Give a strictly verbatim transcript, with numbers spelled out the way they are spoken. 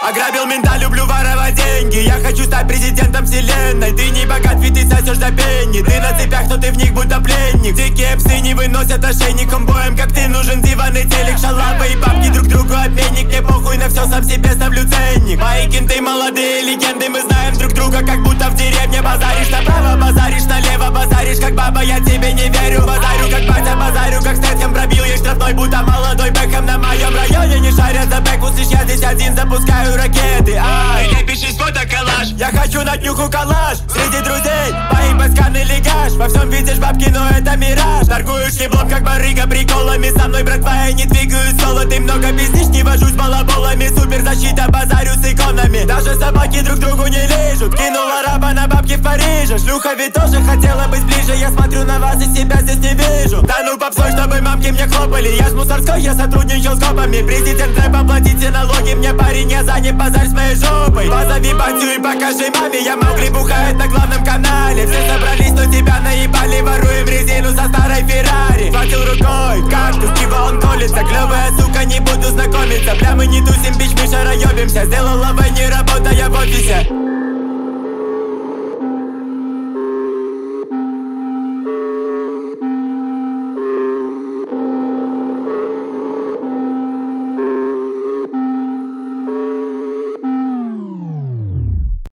Ограбил мента, люблю воровать деньги. Я хочу стать президентом вселенной. Ты не богат, ведь ты сосешь до пенни. Ты на цепях, но ты в них будто пленник. Дикие псы не выносят ошейником боем, как ты нужен диванный телек. Шалавы и бабки друг другу обменник. Мне похуй на все, сам себе ставлю ценник. Мои кенты молодые легенды, мы знаем друг друга, как будто в деревне. Базаришь направо, базаришь налево, базаришь как баба, я тебе не верю. Базарю как батя, базарю как Стэтхэм. Пробил ей штрафной, будто молодой Бэкхэм. На моем районе не шарят за бэк. Услышь, я здесь один, запускаю ракеты. Ай, не пиши фото коллаж. Я хочу на днюху коллаж. Среди друзей мои пасканы легаш. Во всем видишь бабки, но это мираж. Торгуешь еблом, как барыга, приколами. Со мной, братва, я не двигаюсь соло. Ты много пиздишь, не вожусь балаболами. Суперзащита, базарю с иконами. Даже собаки друг другу не лежат. Кинула раба на бабки в Париже. Шлюха ведь тоже хотела быть ближе. Я смотрю на вас и себя здесь не вижу. Да ну попсой, чтобы мамки мне хлопали. Я ж мусорской, я сотрудничал с копами. Президент рэпа, платите налоги. Мне парень, я занят, базарь с моей жопой. Позови батю и покажи маме. Я Маугли бухает на главном канале. Все собрались, но тебя наебали. Воруем резину со старой Феррари. Хватил рукой, кактус, пиво он колется. Клевая сука, не буду знакомиться. Бля, мы не тусим, бич, мы шароебимся. Сделала в не работая в офисе.